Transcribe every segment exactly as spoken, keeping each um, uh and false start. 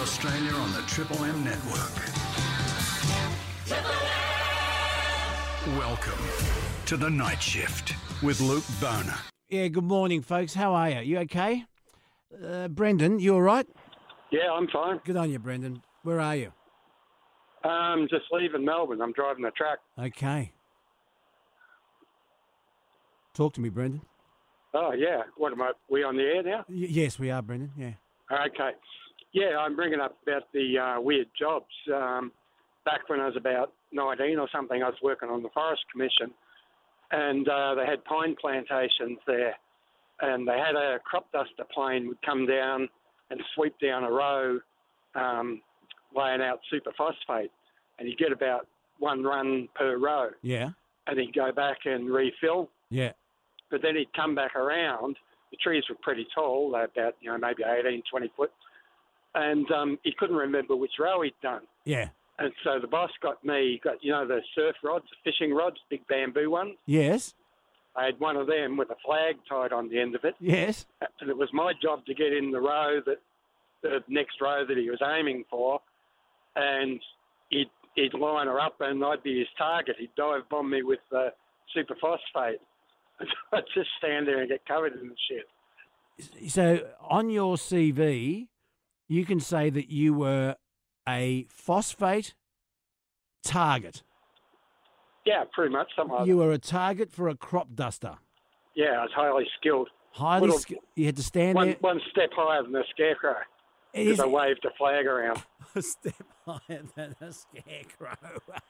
Australia on the Triple M network. Welcome to the Night Shift with Luke Boner. Yeah, good morning, folks. How are you? You okay? Uh, Brendan, you all right? Yeah, I'm fine. Good on you, Brendan. Where are you? Um, just leaving Melbourne. I'm driving the truck. Okay. Talk to me, Brendan. Oh, yeah. What am I? We on the air now? Y- yes, we are, Brendan. Yeah. Okay. Yeah, I'm bringing up about the uh, weird jobs. Um, back when I was about nineteen or something, I was working on the Forest Commission, and uh, they had pine plantations there, and they had a crop duster plane would come down and sweep down a row, um, laying out superphosphate, and you get about one run per row. Yeah. And he'd go back and refill. Yeah. But then he'd come back around. The trees were pretty tall, they're about, you know, maybe eighteen, twenty foot. And um, he couldn't remember which row he'd done. Yeah. And so the boss got me, got, you know, the surf rods, the fishing rods, big bamboo ones. Yes. I had one of them with a flag tied on the end of it. Yes. And it was my job to get in the row, that the next row that he was aiming for. And he'd, he'd line her up and I'd be his target. He'd dive bomb me with uh, superphosphate. I'd just stand there and get covered in the shit. So on your C V, you can say that you were a phosphate target. Yeah, pretty much. Something like You that. were a target for a crop duster. Yeah, I was highly skilled. Highly Little- skilled. You had to stand One, there. one step higher than the scarecrow, It because is I waved a flag around. a step higher than a scarecrow.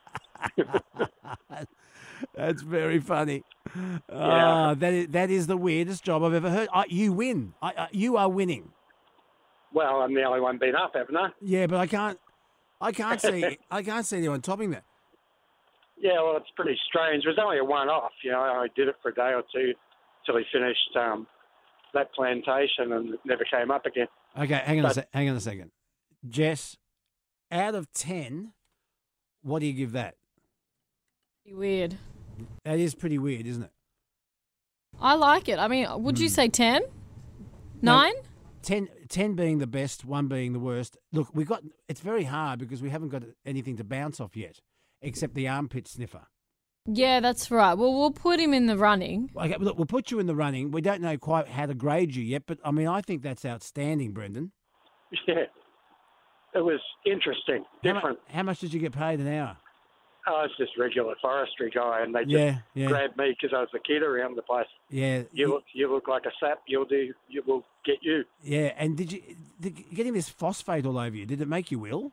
That's very funny. Ah, that is, that is the weirdest job I've ever heard. I, you win. I, I, you are winning. Well, I'm the only one being up, haven't I? Yeah, but I can't. I can't see. I can't see anyone topping that. Yeah, well, it's pretty strange. It was only a one-off. You know, I did it for a day or two till he finished um, that plantation, and it never came up again. Okay, hang on a But- sec. Hang on a second, Jess. Out of ten, what do you give that? Weird. That is pretty weird, isn't it? I like it. I mean, would Hmm. you say ten? Nine? Ten, ten being the best, one being the worst. Look, we got. It's very hard because we haven't got anything to bounce off yet, except the armpit sniffer. Yeah, that's right. Well, we'll put him in the running. Okay, look, we'll put you in the running. We don't know quite how to grade you yet, but I mean, I think that's outstanding, Brendan. Yeah, it was interesting, How, mu- different. how much did you get paid an hour? I was just regular forestry guy, and they just Yeah, yeah, grabbed me because I was a kid around the place. yeah, You look, you look like a sap. You'll do. You will get you. yeah. And did you did, getting this phosphate all over you? Did it make you ill?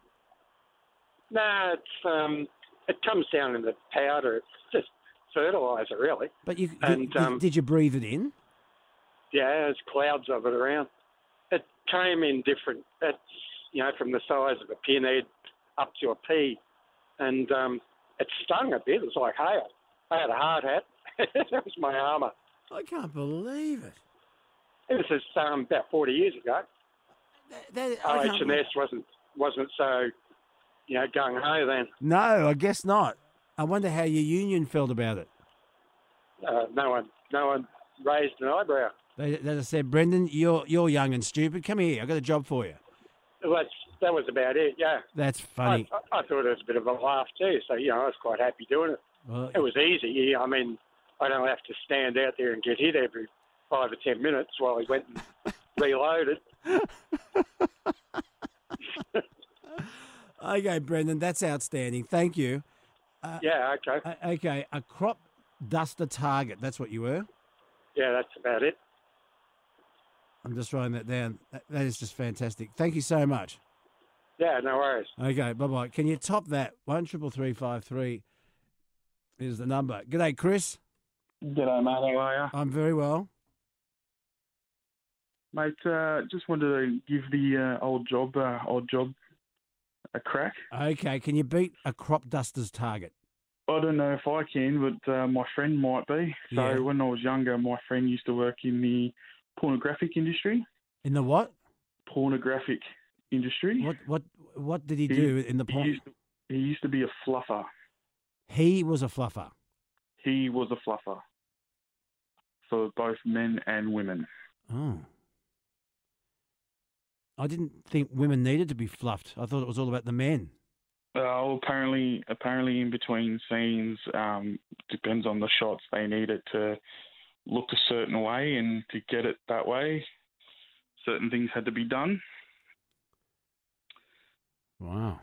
No, it's um, it comes down in the powder. It's just fertilizer, really. But you And, did, um, did you breathe it in? Yeah, there's clouds of it around. It came in different. It's, you know, from the size of a pinhead up to a pea, and um, it stung a bit. It was like hail. I had a hard hat. That was my armour. I can't believe it. This is um, about forty years ago. That, that, I O H can't and S wasn't wasn't so, you know, gung ho then. No, I guess not. I wonder how your union felt about it. Uh, no one, no one raised an eyebrow. They, they just said, Brendan, you're you're young and stupid. Come here, I've got a job for you. Well, that's, that was about it. Yeah. That's I, funny. I, I thought it was a bit of a laugh too. So you know, I was quite happy doing it. Well, It was easy. I mean, I don't have to stand out there and get hit every five or ten minutes while he went and reloaded. okay, Brendan, that's outstanding. Thank you. Yeah, okay. Uh, okay, a crop duster target. That's what you were. Yeah, that's about it. I'm just writing that down. That, that is just fantastic. Thank you so much. Yeah, no worries. Okay, bye bye. Can you top that? One triple three five three is the number. G'day, Chris. G'day, mate. How are you? I'm very well. Mate, uh, just wanted to give the uh, old job, uh, old job, a crack. Okay, can you beat a crop duster's target? I don't know if I can, but uh, my friend might be. So Yeah. when I was younger, my friend used to work in the pornographic industry. In the what? Pornographic industry. What what what did he, He- do in the He porn? used, to, he used to be a fluffer. He was a fluffer. He was a fluffer for both men and women. Oh. I didn't think women needed to be fluffed. I thought it was all about the men. Oh, apparently, apparently, in between scenes, um, depends on the shots. They need it to look a certain way, and to get it that way, certain things had to be done. Wow.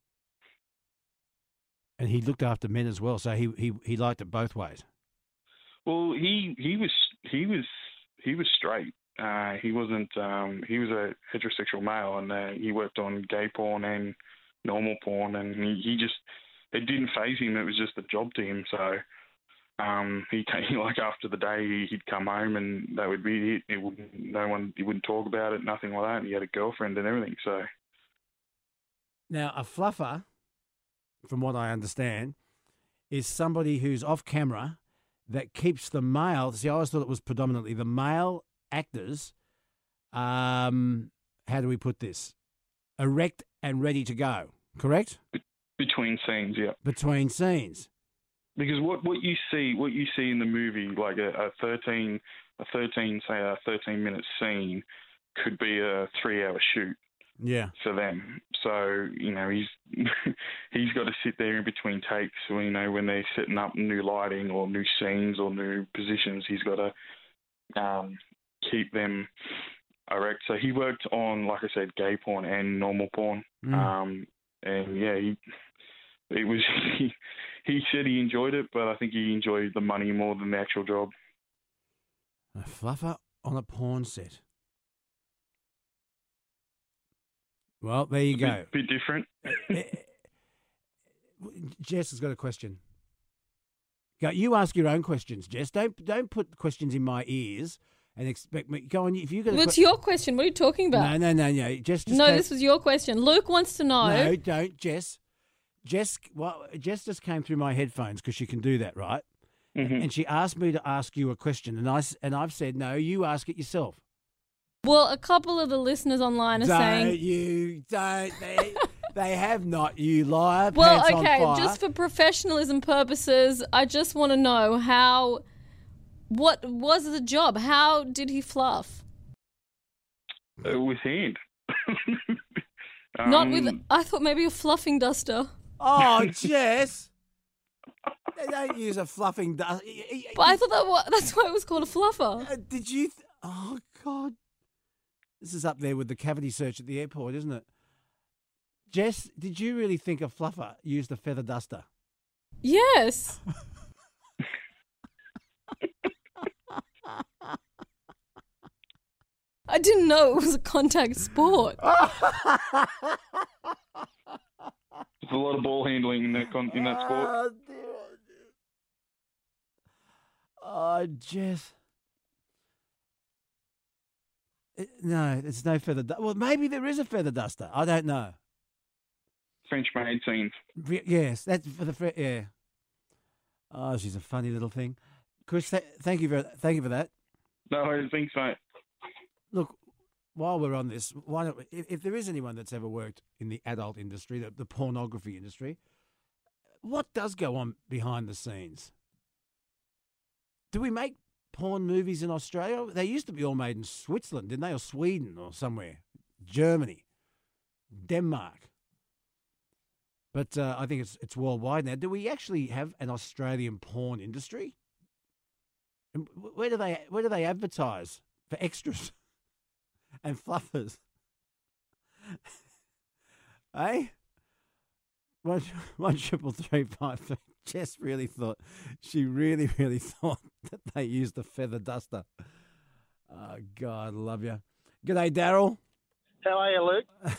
And he looked after men as well, so he he, he liked it both ways. Well, he he was he was he was straight. Uh, he wasn't. Um, he was a heterosexual male, and uh, he worked on gay porn and normal porn, and he, he just it didn't faze him. It was just a job to him. So um, he came, like after the day, he'd come home, and that would be it. It wouldn't, no one, he wouldn't talk about it, nothing like that. And he had a girlfriend and everything. So now a fluffer, from what I understand, is somebody who's off camera that keeps the male. See, I always thought it was predominantly the male actors. Um, how do we put this? Erect and ready to go. Correct? Be- between scenes, yeah. Between scenes. Because what, what you see, what you see in the movie, like a, a thirteen, a thirteen, say a thirteen minute scene, could be a three hour shoot. Yeah. For them. So, you know, he's he's got to sit there in between takes, you know, when they're setting up new lighting or new scenes or new positions, he's got to um, keep them erect. So he worked on, like I said, gay porn and normal porn. Mm. Um, and yeah, he it was he, he said he enjoyed it, but I think he enjoyed the money more than the actual job. A fluffer on a porn set. Well, there you a go. Bit, bit different. Jess has got a question. Go, you ask your own questions, Jess. Don't don't put questions in my ears and expect me. Go on. If you got. What's que- your question? What are you talking about? No, no, no, no. Jess just no, came- this was your question. Luke wants to know. No, don't, Jess. Jess, well, Jess just came through my headphones because she can do that, right? Mm-hmm. And she asked me to ask you a question, and I s- and I've said no. You ask it yourself. Well, a couple of the listeners online are don't saying. you don't they? They have not. You liar. Well, pants okay, on fire. just for professionalism purposes, I just want to know how. What was the job? How did he fluff? Uh, with hand. Not with. Um, I thought maybe a fluffing duster. Oh, Jess. They don't use a fluffing dust. But I thought that wa- that's why it was called a fluffer. Uh, did you? Th- oh God, this is up there with the cavity search at the airport, isn't it? Jess, did you really think a fluffer used a feather duster? Yes. I didn't know it was a contact sport. There's a lot of ball handling in that con- in that sport. Oh, dear, oh, dear. Oh, Jess. It- no, there's no feather. Du- well, maybe there is a feather duster. I don't know. French maid scenes. Re- Yes, that's for the fre- yeah. Oh, she's a funny little thing. Chris, th- thank you for thank you for that. No, I don't think so. Look, while we're on this, why don't we, if, if there is anyone that's ever worked in the adult industry, the, the pornography industry, what does go on behind the scenes? Do we make porn movies in Australia? They used to be all made in Switzerland, didn't they? Or Sweden or somewhere. Germany. Denmark. But uh, I think it's it's worldwide now. Do we actually have an Australian porn industry? And wh- where do they where do they advertise for extras and fluffers? Eh? One one triple three five three. Jess really thought she really really thought that they used a feather duster. Oh God, love you. G'day, Daryl. How are you, Luke?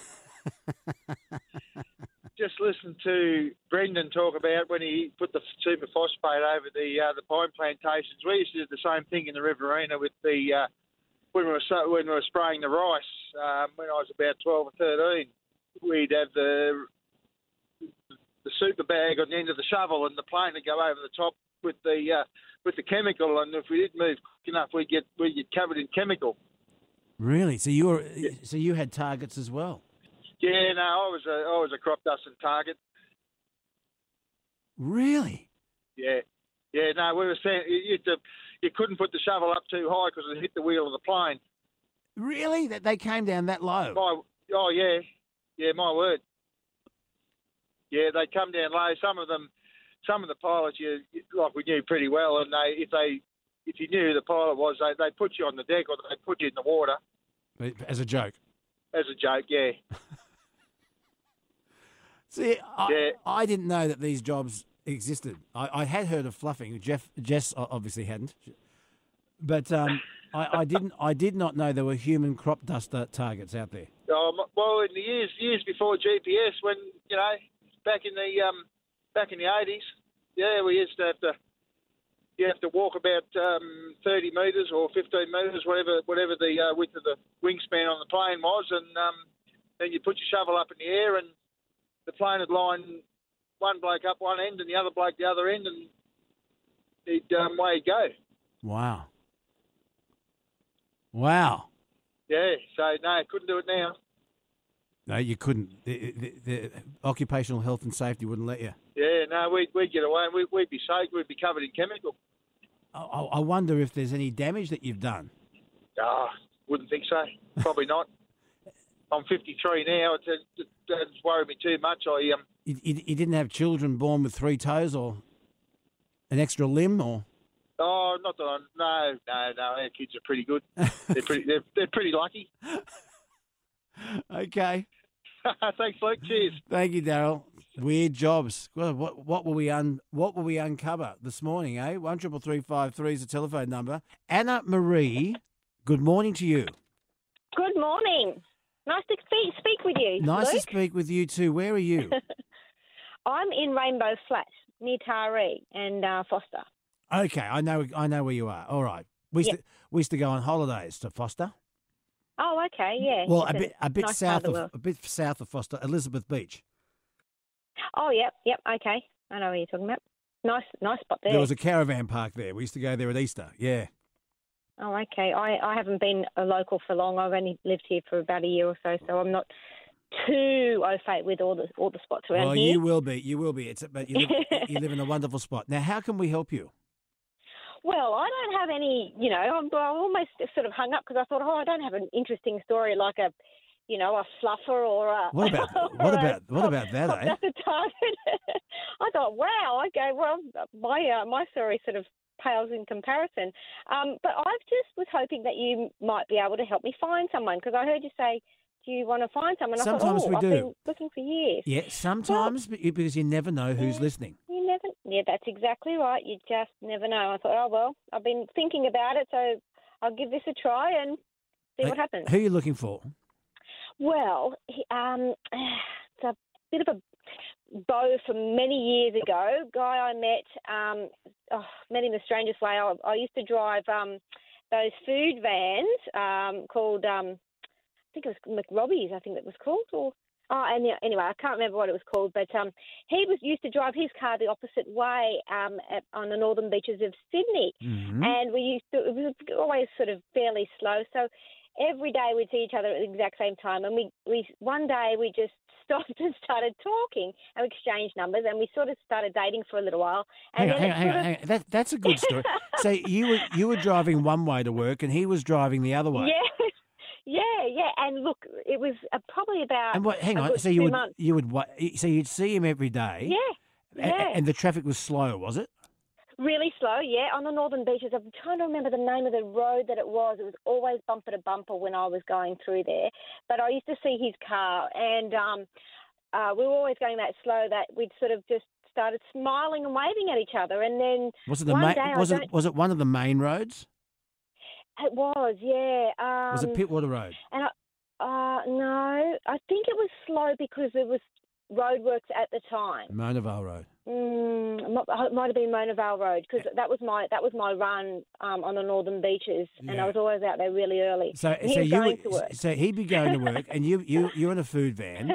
Just listen to Brendan talk about when he put the superphosphate over the uh, the pine plantations. We used to do the same thing in the Riverina with the uh, when we were so, when we were spraying the rice. Um, when I was about twelve or thirteen, we'd have the the super bag on the end of the shovel, and the plane would go over the top with the uh, with the chemical. And if we didn't move quick enough, we'd get we'd get covered in chemical. Really? So you were so you had targets as well? Yeah, no, I was a I was a crop dusting target. Really? Yeah, yeah. No, we were saying you, you, you couldn't put the shovel up too high because it hit the wheel of the plane. Really? That they came down that low? My, oh yeah, yeah, my word. Yeah, they come down low. Some of them, some of the pilots, you like we knew pretty well, and they if they if you knew who the pilot was, they they put you on the deck or they put you in the water As a joke. as a joke. Yeah, See, I, Yeah. I didn't know that these jobs existed. I, I had heard of fluffing. Jeff, Jess obviously hadn't, but um, I, I didn't. I did not know there were human crop duster targets out there. um, well, in the years years before G P S, when you know back in the um, back in the eighties, yeah, we used to have to. You have to walk about um, thirty metres or fifteen metres, whatever whatever the uh, width of the wingspan on the plane was, and um, then you put your shovel up in the air, and the plane would line one bloke up one end and the other bloke the other end, and he'd um, away he'd go. Wow. Wow. Yeah, so no, couldn't do it now. No, you couldn't. The, the, the occupational health and safety wouldn't let you. Yeah, no, we'd, we'd get away and we'd, we'd be safe. We'd be covered in chemical. I, I I wonder if there's any damage that you've done. Ah, wouldn't think so. Probably not. I'm fifty-three now. It, it, it doesn't worry me too much. I um. You, you, you didn't have children born with three toes or an extra limb, or Oh, not that I. No, no, no. Our kids are pretty good. They're pretty. They're, they're pretty lucky. okay. Thanks, Luke. Cheers. Thank you, Daryl. Weird jobs. Well, what what will we un what will we uncover this morning? Eh, one triple three five three is the telephone number. Anna Marie, good morning to you. Good morning. Nice to speak, speak with you. Nice to Luke. speak with you too. Where are you? I'm in Rainbow Flat near Taree and uh, Foster. Okay, I know I know where you are. All right. We used Yep. to, we used to go on holidays to Foster. Oh, okay, yeah. Well, It's a bit a bit nice south part of the of world. a bit south of Foster, Elizabeth Beach. Oh, yep, yep. Okay, I know what you're talking about. Nice, nice spot there. There was a caravan park there. We used to go there at Easter. Yeah. Oh, okay. I, I haven't been a local for long. I've only lived here for about a year or so, so I'm not too au fait with all the all the spots around Well, here. you will be. You will be. It's but you live, you live in a wonderful spot. Now, how can we help you? Well, I don't have any, you know, I'm, I almost sort of hung up because I thought, oh, I don't have an interesting story like a, you know, a fluffer or a... What about what or a about what about that? Eh? That's a target. I thought, wow, okay, well, my uh, my story sort of pales in comparison. Um, but I just was hoping that you might be able to help me find someone because I heard you say, do you want to find someone? I Sometimes thought, oh, we I've do. been looking for years. Yeah, sometimes but you- because you never know who's Yeah. listening. You never, yeah, that's exactly right. You just never know. I thought, oh, well, I've been thinking about it, so I'll give this a try and see what happens. Who are you looking for? Well, he- um, it's a bit of a beau from many years ago. Guy I met, um, oh, met in the strangest way. I, I used to drive um, those food vans um, called, um, I think it was McRobbie's, I think it was called, or oh, and yeah, anyway, I can't remember what it was called, but um, he was used to drive his car the opposite way um, at, on the northern beaches of Sydney, Mhm. and we used to. It was always sort of fairly slow, so every day we'd see each other at the exact same time, and we, we one day we just stopped and started talking and we exchanged numbers, and we sort of started dating for a little while. And Hang on, then hang on, it hang on, sort of- hang on. That, that's a good story. So you were you were driving one way to work, and he was driving the other way. Yeah, yeah, yeah. And look, it was uh, probably about And what? Hang a on. good So you two would months. you would wa- so you'd see him every day. Yeah, a- yeah. And the traffic was slow, was it? Really slow, yeah, on the northern beaches. I'm trying to remember the name of the road that it was. It was always bumper to bumper when I was going through there. But I used to see his car, and um, uh, we were always going that slow that we'd sort of just started smiling and waving at each other. And then Was it the one main? day I Was it don't- was it one of the main roads? it was, yeah. Um, Was it Pittwater Road? And I, uh, no, I think it was slow because there was roadworks at the time. Mona Vale Road. Mm, it might- it might have been Mona Vale Road because that was my that was my run um, on the northern beaches, and Yeah. I was always out there really early. So And he so was you going would- to work. so he'd be going to work, and you you you're in a food van,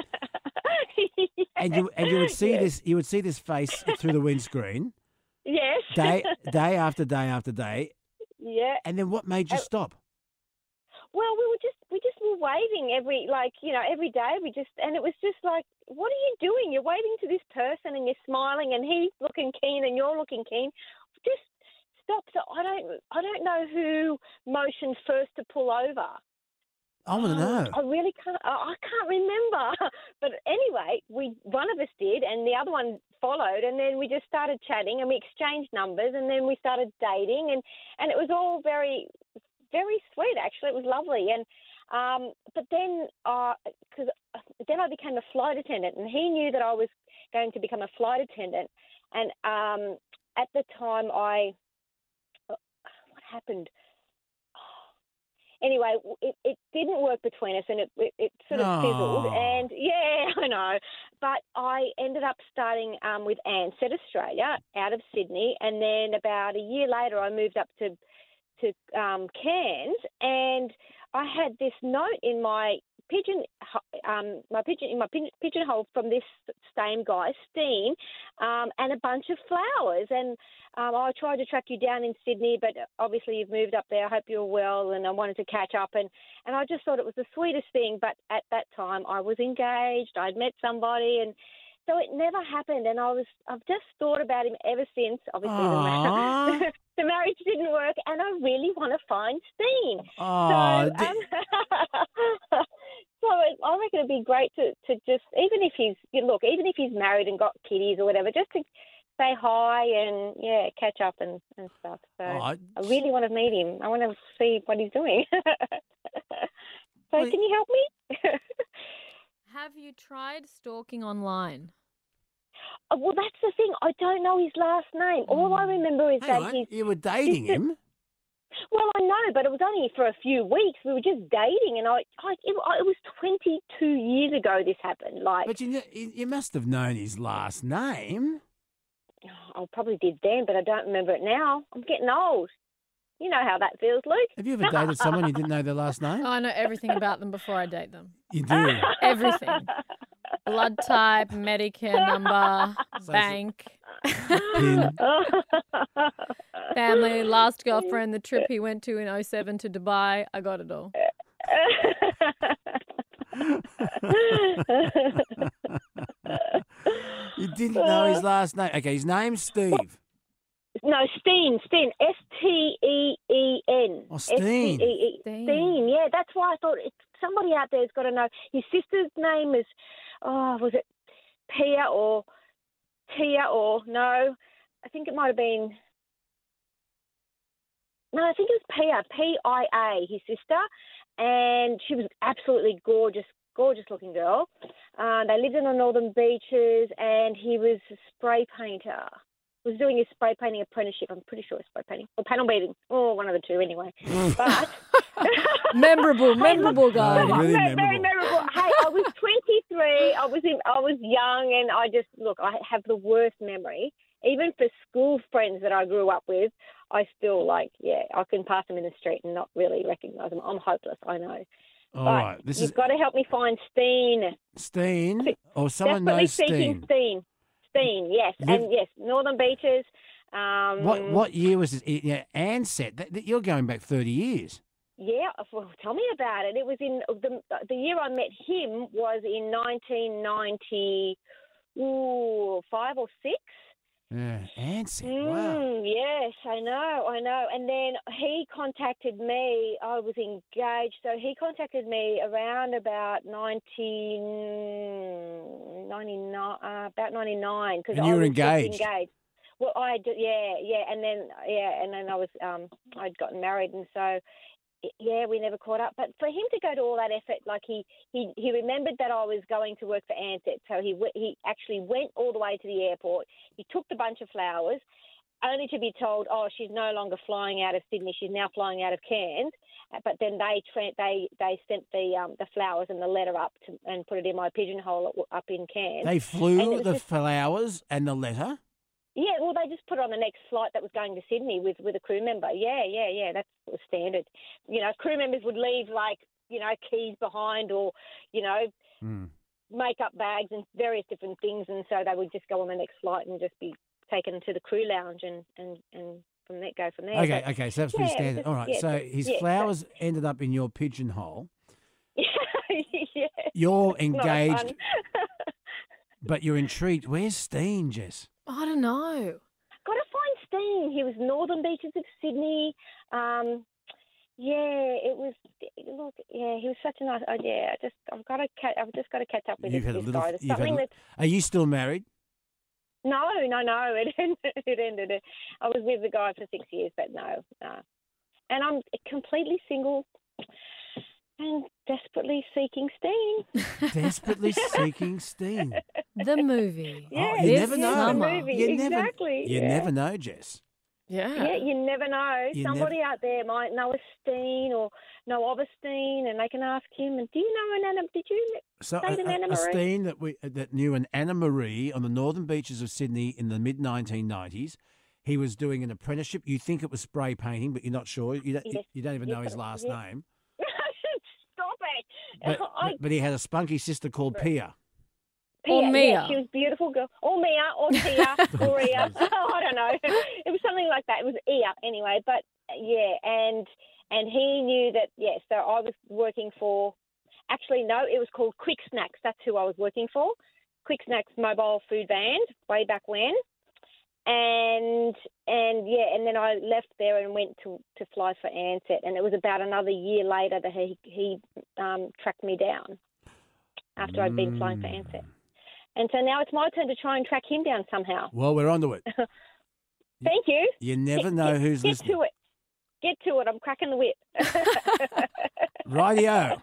and you and you would see Yes. this you would see this face through the windscreen Yes. day day after day after day, yeah. and then what made you Oh. stop? Well, we were just we just were waving every like you know every day. We just and it was just like, what are you doing? You're waving to this person and you're smiling and he's looking keen and you're looking keen. Just stop. So I don't I don't know who motioned first to pull over. I want to know. I really can't. I I can't remember. But anyway, we one of us did, and the other one followed, and then we just started chatting, and we exchanged numbers, and then we started dating, and, and it was all very, very sweet. Actually, it was lovely. And um, but then, because uh, then I became a flight attendant, and he knew that I was going to become a flight attendant, and um, at the time, I what happened? Anyway, it, it didn't work between us, and it, it, it sort of fizzled. Oh. And yeah, I know. But I ended up starting um, with Ansett Australia out of Sydney, and then about a year later, I moved up to to um, Cairns, and I had this note in my pigeon, um, my pigeon in my pigeon, pigeonhole from this same guy, Steen, um, and a bunch of flowers. And um, I tried to track you down in Sydney, but obviously you've moved up there. I hope you're well, and I wanted to catch up. And, and I just thought it was the sweetest thing. But at that time, I was engaged. I'd met somebody, and so it never happened. And I was, I've just thought about him ever since. Obviously, the, Aww. the marriage didn't work, and I really want to find Steen. Oh, so, um, so it, I reckon it'd be great to, to just, even if he's, you look, even if he's married and got kiddies or whatever, just to say hi and, yeah, catch up and, and stuff. So Oh, I- I really want to meet him. I want to see what he's doing. so Well, can you help me? Have you tried stalking online? Oh, well, that's the thing. I don't know his last name. All I remember is hang that on. he's. You were dating him? Well, I know, but it was only for a few weeks. We were just dating, and I, I it, it was twenty-two years ago this happened. Like, But you, kn- you you must have known his last name. I probably did then, but I don't remember it now. I'm getting old. You know how that feels, Luke. Have you ever dated someone you didn't know their last name? Oh, I know everything about them before I date them. You do. Everything. Blood type, Medicare number, bank, Pin. family, last girlfriend, the trip he went to in oh seven to Dubai. I got it all. You didn't know his last name. Okay, his name's Steve. No, Steen, Steen, S T E E N. Oh, Steen. S T E E Steen. Steen, yeah, that's why I thought it's, somebody out there's got to know. His sister's name is, oh, was it Pia or Tia or, no, I think it might have been, no, I think it was Pia, P I A, his sister, and she was absolutely gorgeous, gorgeous looking girl. Uh, they lived in the Northern Beaches, and he was a spray painter. Was doing his spray painting apprenticeship. I'm pretty sure it's spray painting or panel beating. Oh, one of the two anyway. But Memorable, memorable guy. Oh, really very, memorable. very memorable. Hey, I was twenty-three. I was in, I was young, and I just look. I have the worst memory. Even for school friends that I grew up with, I still like. Yeah, I can pass them in the street and not really recognise them. I'm hopeless. I know. All but right. This you've is got to help me find Steen. Steen, or someone Desperately knows seeking Steen. Steen. Steen, yes, Liv- and yes, Northern Beaches. Um, What what year was this? Yeah, Ansett. That, that, you're going back thirty years. Yeah, well, tell me about it. It was in the the year I met him was in nineteen ninety, ooh, five or six. Yeah, Ansett. Wow. Mm, yes, I know, I know. And then he contacted me. I was engaged, so he contacted me around about nineteen ninety-nine, uh, about ninety-nine, because And I you were was just engaged? engaged. Well, I did, yeah, yeah, and then yeah, and then I was um, I'd gotten married, and so. Yeah, we never caught up. But for him to go to all that effort, like he, he, he remembered that I was going to work for Ansett, so he he actually went all the way to the airport. He took the bunch of flowers, only to be told, oh, she's no longer flying out of Sydney. She's now flying out of Cairns. But then they tra- they they sent the um, the flowers and the letter up to, and put it in my pigeonhole up in Cairns. They And flew it was the just- flowers and the letter. Yeah, well, they just put it on the next flight that was going to Sydney with, with a crew member. Yeah, yeah, yeah, that's the standard. You know, crew members would leave, like, you know, keys behind or, you know, Mm. makeup bags and various different things. And so they would just go on the next flight and just be taken to the crew lounge and, and, and from there, go from there. Okay, But, okay, so that's pretty yeah, standard. just- All right, yeah, so just- his yeah, so- flowers ended up in your pigeonhole. yeah. You're It's not engaged, fun. but you're intrigued. Where's Steen, Jess? I don't know. Got to find Steen. He was Northern Beaches of Sydney. Um, yeah, it was. look, yeah, he was such a nice. Oh, yeah, I just, I've got to, ca- I've just got to catch up with You've this, had a this little. guy. There's You've had, something a- that. are you still married? No, no, no. It ended. It ended. I was with the guy for six years, but no, no. And I'm completely single and desperately seeking Steen. Desperately seeking Steen. The movie. Yeah, you yes, never yes, know. the Summer. movie. You exactly. Never, you yeah. never know, Jess. Yeah. Yeah, you never know. You Somebody out there might know a Steen or know of a Steen, and they can ask him. And do you know an Anna? Did you? So Say a, to a, Anna a Marie. Steen that we that knew an Anna Marie on the northern beaches of Sydney in the mid nineteen nineties. He was doing an apprenticeship. You think it was spray painting, but you're not sure. You don't, Yes. you don't even Yes, know his but- last yes. name. Stop it. But, I, but, but he had a spunky sister called Pia. Or Pia, Mia. Yeah, she was a beautiful girl. Or Mia, or Tia, or Ia. Oh, I don't know. It was something like that. It was Ia anyway. But yeah, and and he knew that. Yeah, so I was working for. Actually, no, it was called Quick Snacks. That's who I was working for. Quick Snacks mobile food van way back when. And and yeah, and then I left there and went to, to fly for Ansett, and it was about another year later that he he um, tracked me down after I'd been flying for Ansett. And so now it's my turn to try and track him down somehow. Well, we're onto it. Thank you. You never Get- know get, who's get listening. to it. Get to it. I'm cracking the whip. Rightio.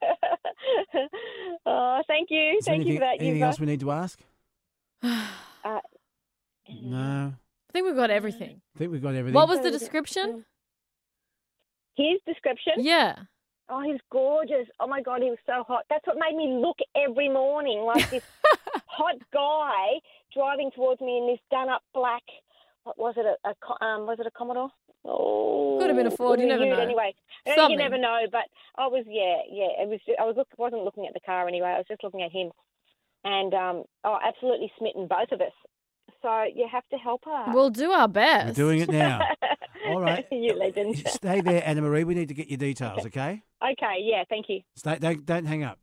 Oh, thank you. Is there Thank you anything, for that. anything Yuva. else we need to ask? Uh, No. I think we've got everything. I think we've got everything. What was the description? His description? Yeah. Oh, he was gorgeous. Oh, my God, he was so hot. That's what made me look every morning like this hot guy driving towards me in this done-up black, what was it, a, a co- um, was it a Commodore? Oh, Could have been a Ford, you it was never Ute know. Anyway, Something. you never know, but I was, yeah, yeah, it was. I was look, wasn't looking at the car anyway. I was just looking at him. And, um, oh, absolutely smitten, both of us. So you have to help her. We'll do our best. We're doing it now. All right. You legend. Stay there, Anna Marie. We need to get your details, okay? Okay, yeah, thank you. Stay. Don't, don't hang up.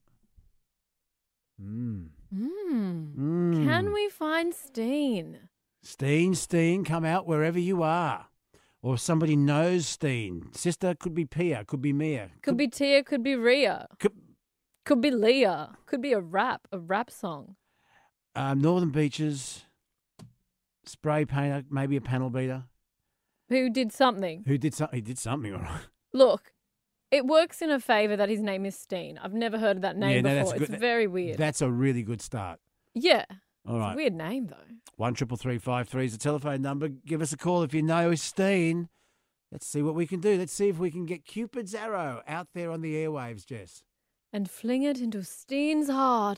Mm. Mm. Mm. Can we find Steen? Steen, Steen, come out wherever you are. Or somebody knows Steen. Sister could be Pia, could be Mia. Could be Tia, could be Ria, Could, could be Leah, could be a rap, a rap song. um, Northern Beaches, spray painter, maybe a panel beater. Who did something? Who did something? He did something, all right. Look, it works in her favour that his name is Steen. I've never heard of that name Yeah, no, that's before. a good- It's very weird. That's a really good start. yeah. All It's right. a weird name, though. One triple three five three is the telephone number. Give us a call if you know Steen. Let's see what we can do. Let's see if we can get Cupid's arrow out there on the airwaves, Jess. And fling it into Steen's heart.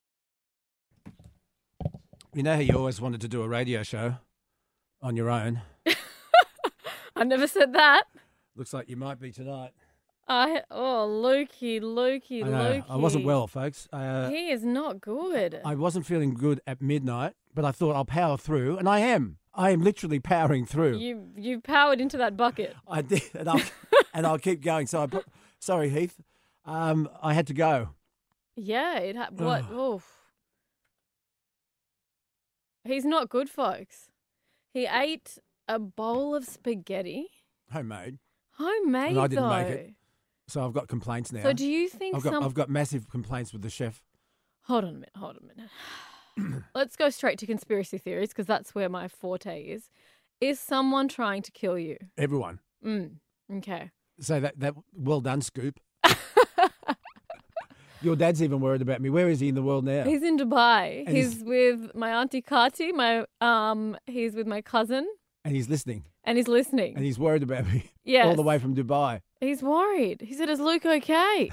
You know how you always wanted to do a radio show on your own? I never said that. Looks like you might be tonight. I oh Lukey, Lukey, I know. Lukey. I wasn't well, folks. Uh, He is not good. I wasn't feeling good at midnight, but I thought I'll power through, and I am. I am literally powering through. You you powered into that bucket. I did, and I'll, and I'll keep going. So I, put, sorry, Heath. Um, I had to go. Yeah, it ha- what? Oof. He's not good, folks. He ate a bowl of spaghetti, Homemade. homemade And I didn't though. make it. So I've got complaints now. So do you think I've got some? I've got massive complaints with the chef. Hold on a minute. Hold on a minute. Let's go straight to conspiracy theories because that's where my forte is. Is someone trying to kill you? Everyone. Mm. Okay. So that that well done, Scoop. Your dad's even worried about me. Where is he in the world now? He's in Dubai. And he's, he's- with my auntie Kati. My um, he's with my cousin, and he's listening. and he's listening. And he's worried about me. Yes. All the way from Dubai. He's worried. He said, "Is Luke okay?"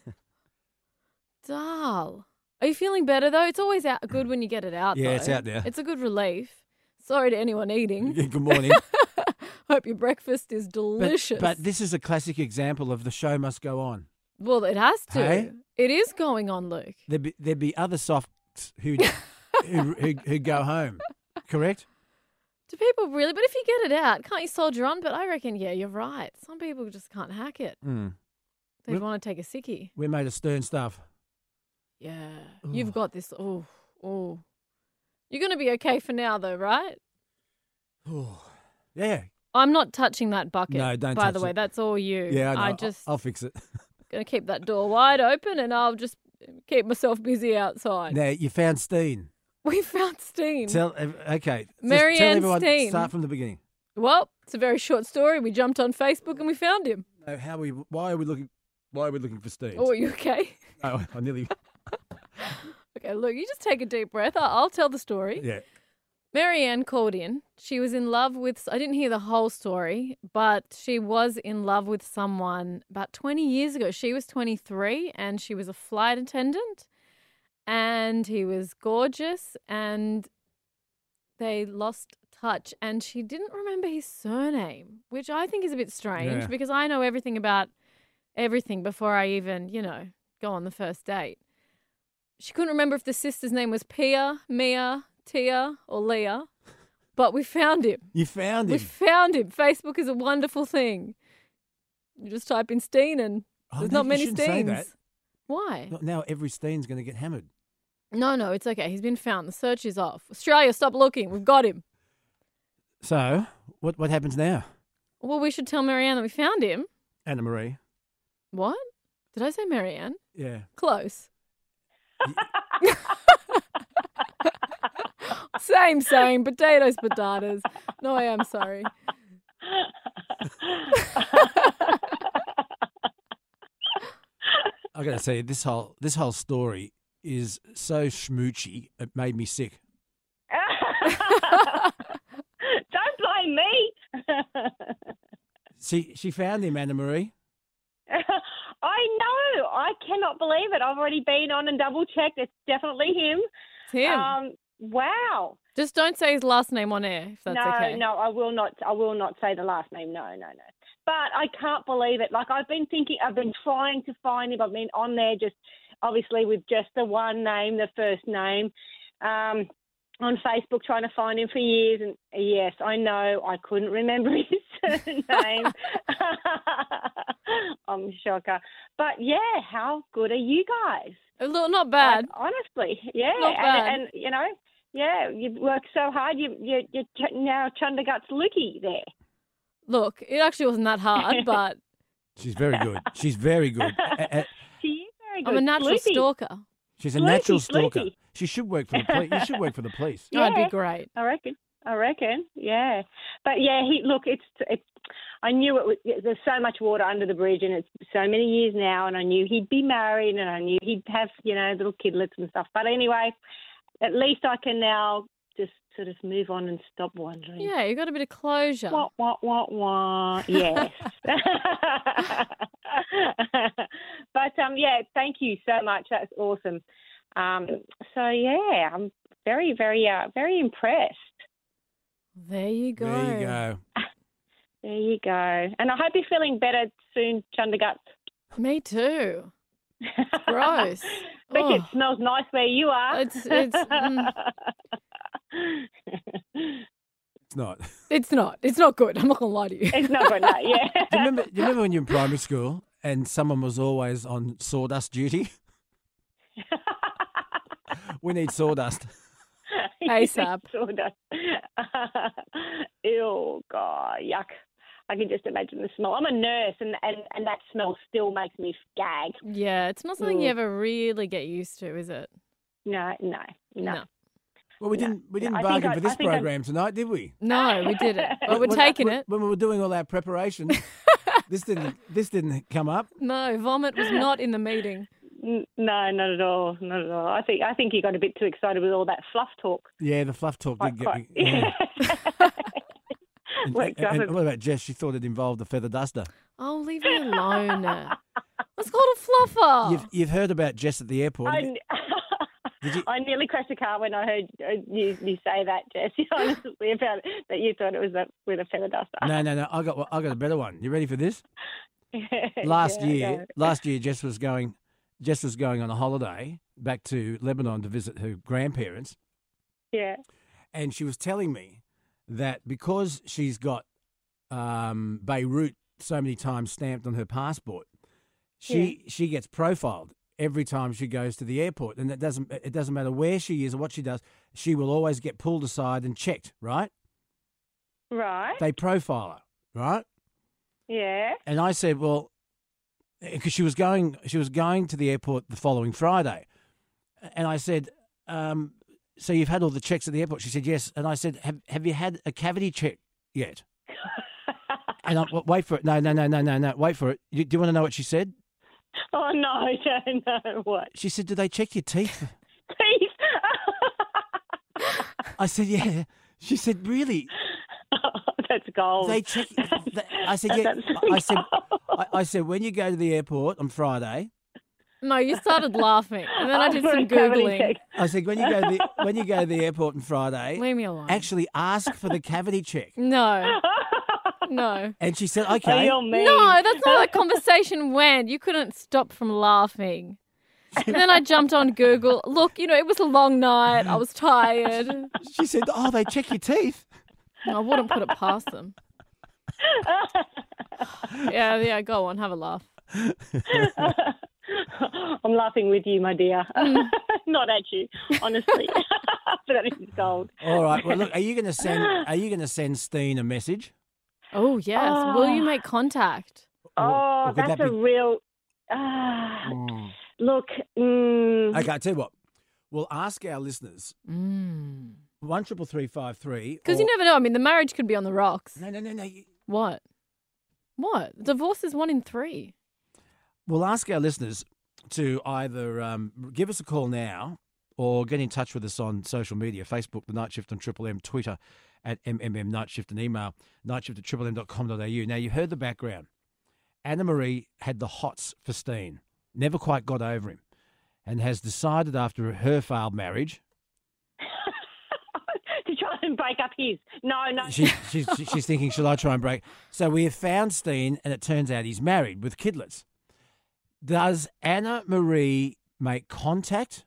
Darl, are you feeling better though? It's always out good when you get it out. Yeah, though. it's out there. It's a good relief. Sorry to anyone eating. Good morning. Hope your breakfast is But, delicious. but this is a classic example of the show must go on. well, it has to. Hey? It is going on, Luke. There'd be, there'd be other softs who who who who go home. Correct? Do people really? But if you get it out, can't you soldier on? But I reckon, yeah, you're right. Some people just can't hack it. Mm. They Well- want to take a sickie. We're made of stern stuff. Yeah. Ooh. You've got this. Oh, oh. You're going to be okay for now, though, right? Yeah. I'm not touching that bucket. No, don't By touch the way, it. that's all you. Yeah, I know. I I'll- just. I'll, fix it. Going to keep that door wide open and I'll just keep myself busy outside. Now, you found Steen. We found Steen. Tell, ev- okay. just Marianne tell everyone, Steen. Start from the beginning. Well, it's a very short story. We jumped on Facebook and we found him. No, how we? Why are we looking? Why are we looking for Steen? Oh, are you okay? Oh, I nearly. Okay, look, you just take a deep breath. I'll, I'll tell the story. Yeah. Marianne called in. She was in love with, I didn't hear the whole story, but she was in love with someone about twenty years ago. She was twenty-three and she was a flight attendant and he was gorgeous and they lost touch and she didn't remember his surname, which I think is a bit strange Yeah. because I know everything about everything before I even, you know, go on the first date. She couldn't remember if the sister's name was Pia, Mia, Tia, or Leah, but we found him. You found We him. found him. Facebook is a wonderful thing. You just type in Steen and Oh, there's no, not you many shouldn't say Steens. that. Why? Not now every Steen's going to get hammered. No, no, it's okay. He's been found. The search is off. Australia, stop looking. We've got him. So, what what happens now, Well, we should tell Marianne that we found him. Anna Marie? What? Did I say Marianne? Yeah. Close. Same, same. Potatoes, potatoes. No, I am sorry. I got to say, this whole this whole story is so schmoochy. It made me sick. Don't blame me. She she found him, Anna Marie. I know. I cannot believe it. I've already been on and double checked. It's definitely him. It's him. Um, wow. Just don't say his last name on air, if that's no, okay. no, I will not. I will not say the last name. No, no, no. But I can't believe it. Like I've been thinking, I've been trying to find him. I've been on there, just obviously with just the one name, the first name, um, on Facebook, trying to find him for years. And yes, I know I couldn't remember his surname. I'm a shocker. But yeah, how good are you guys? A little, not bad. Like, honestly, yeah. Not bad. And, and you know, yeah, you work so hard. You you you ch- now Chundagut's looky there. Look, it actually wasn't that hard, but She's very good. She's very good. A- a- She is very good. I'm a natural Sleepy. stalker. She's a Sleepy, natural stalker. sleepy. She should work for the police. You should work for the police. That'd Yeah. be great. I reckon. I reckon. Yeah. But yeah, he look. It's it's. I knew it was. There's so much water under the bridge, and it's so many years now. And I knew he'd be married, and I knew he'd have you know little kidlets and stuff. But anyway, at least I can now just sort of move on and stop wondering. Yeah, you got a bit of closure. Wah, wah, wah, wah. Yes. But, um, yeah, thank you so much. That's awesome. Um, so, yeah, I'm very, very, uh, very impressed. There you go. There you go. There you go. And I hope you're feeling better soon, Chundagut. Me too. Gross. Especially it Oh. smells nice where you are. It's it's mm, It's not. it's not. It's not good. I'm not gonna lie to you. It's not good, no, yeah. Do you remember? Do you remember when you were in primary school and someone was always on sawdust duty? We need sawdust. ASAP. Sawdust. Ew, God, yuck. I can just imagine the smell. I'm a nurse, and, and, and that smell still makes me gag. Yeah, it's not something you Ugh. ever really get used to, is it? No, no, no. No. Well, we No, didn't. We no, didn't I think bargain I- for I this think I- program tonight, did we? No, we didn't. But we're When- taking when- it. When we were doing all our preparation, this didn't. This didn't come up. No, vomit was not in the meeting. N- No, not at all, not at all. I think I think you got a bit too excited with all that fluff talk. Yeah, the fluff talk Quite, did get quite. me. Yeah. And, Worked and- up and a- what about Jess? She thought it involved a feather duster. Oh, leave me alone. It's called a fluffer. You've you've heard about Jess at the airport. I, have you? Did you? I nearly crashed a car when I heard uh, you, you say that, Jess. Honestly, about it, that you thought it was a, with a feather duster. No, no, no. I got I got a better one. You ready for this? Last Yeah, year, go. last year, Jess was going. Jess was going on a holiday back to Lebanon to visit her grandparents, Yeah. and she was telling me that because she's got um, Beirut so many times stamped on her passport, she she gets profiled every time she goes to the airport, and it doesn't it doesn't matter where she is or what she does, she will always get pulled aside and checked. Right? Right. They profile her, right? Yeah. And I said, well, because she was going she was going to the airport the following Friday, and I said, um, "So you've had all the checks at the airport?" She said, "Yes." And I said, "Have Have you had a cavity check yet?" And I wait for it. No, no, no, no, no, no. Wait for it. You, do you want to know what she said? Oh, no, I don't know what. She said, "Do they check your teeth?" Teeth. I said, "Yeah." She said, "Really?" Oh, that's gold. They check. They, I said, "Yeah." That's I said, gold. I, I said, when you go to the airport on Friday, No, you started laughing, and then I did For some a cavity googling. check. I said, when you go to the, when you go to the airport on Friday, Leave me alone. actually ask for the cavity check. No, no. And she said, Oh, "Okay." you're mean. No, that's not how the conversation went. You couldn't stop from laughing. And then I jumped on Google. Look, you know, it was a long night. I was tired. She said, "Oh, they check your teeth." I wouldn't put it past them. Yeah, yeah, go on, have a laugh. I'm laughing with you, my dear. Not at you, honestly. But that is gold. All right. Well, look, are you going to send? Are you going to send Steen a message? Oh, yes. Oh. Will you make contact? Or- Oh, or could that's that a be- real. Ah, Mm. look. Mm, Okay, I tell you what. We'll ask our listeners Mm. one triple three five three. Because you never know. I mean, the marriage could be on the rocks. No, no, no, no. you- What? What? Divorce is one in three. We'll ask our listeners to either um, give us a call now or get in touch with us on social media, Facebook, The Night Shift on Triple M, Twitter at M M M Night Shift, and email nightshift at triple m dot com dot a u. Now, you heard the background. Anna Marie had the hots for Steen, never quite got over him, and has decided after her failed marriage, to try and break up his. No, no. she, she's, she's thinking, should I try and break? So we have found Steen, and it turns out he's married with kidlets. Does Anna Marie make contact